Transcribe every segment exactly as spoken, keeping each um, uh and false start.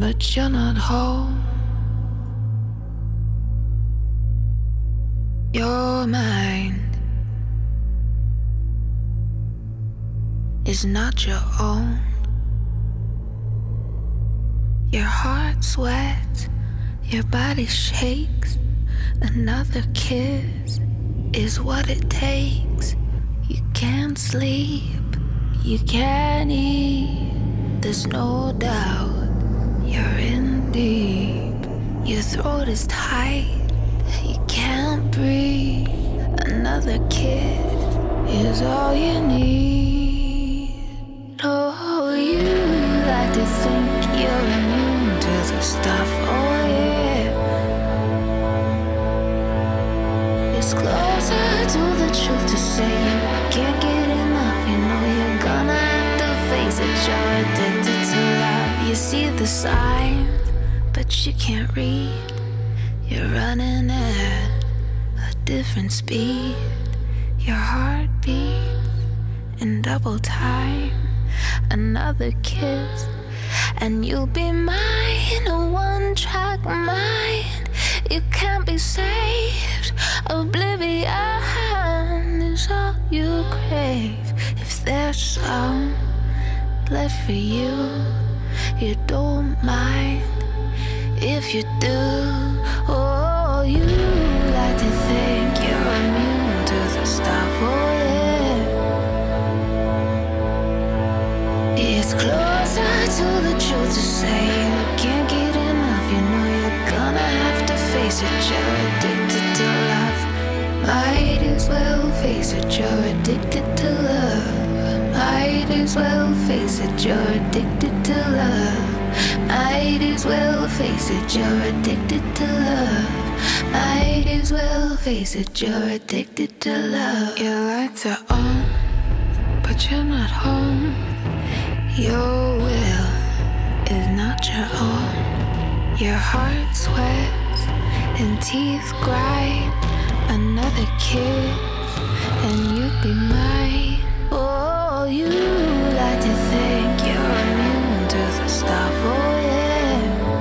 but you're not home. Your mind is not your own. Your heart sweats, your body shakes. Another kiss is what it takes. You can't sleep, you can't eat. There's no doubt you're in deep. Your throat is tight, you can't breathe. Another kiss is all you need. Oh, you like to think you're immune to the stuff, oh yeah. It's closer to the truth to say you can't get enough. You know you're gonna have to face it. You're addicted to love. You see the signs, but you can't read. You're running at a different speed. Your heart beats in double time. Another kiss and you'll be mine. A one-track mind. You can't be saved. Oblivion is all you crave. If there's some left for you, you don't mind. If you do, oh, you like to think you're immune to the stuff, oh yeah. It's closer to the truth to say you can't get enough. You know you're gonna have to face it. You're addicted to love. Might as well face it. You're addicted to love. Might as well face it. You're addicted to love. Might as well face it. You're addicted to love. Might as well face it. You're addicted to love. Your lights are on, but you're not home. Your will is not your own. Your heart sweats and teeth grind. Another kiss and you'd be mine. Oh, you like to think you're immune to the stuff, oh yeah.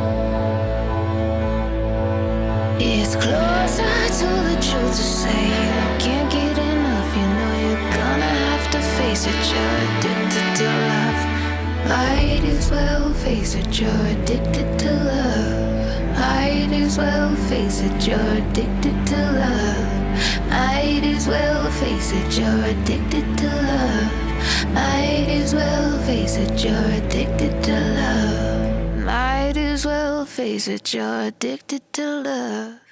It's closer to the truth to say you can't get enough. You know you're gonna have to face it. You're addicted to love. Might as well face it. You're addicted to love. Might as well face it. You're addicted to love. Might as well face it. You're addicted to love. Might as well face it. You're addicted to love. Might as well face it. You're addicted to love.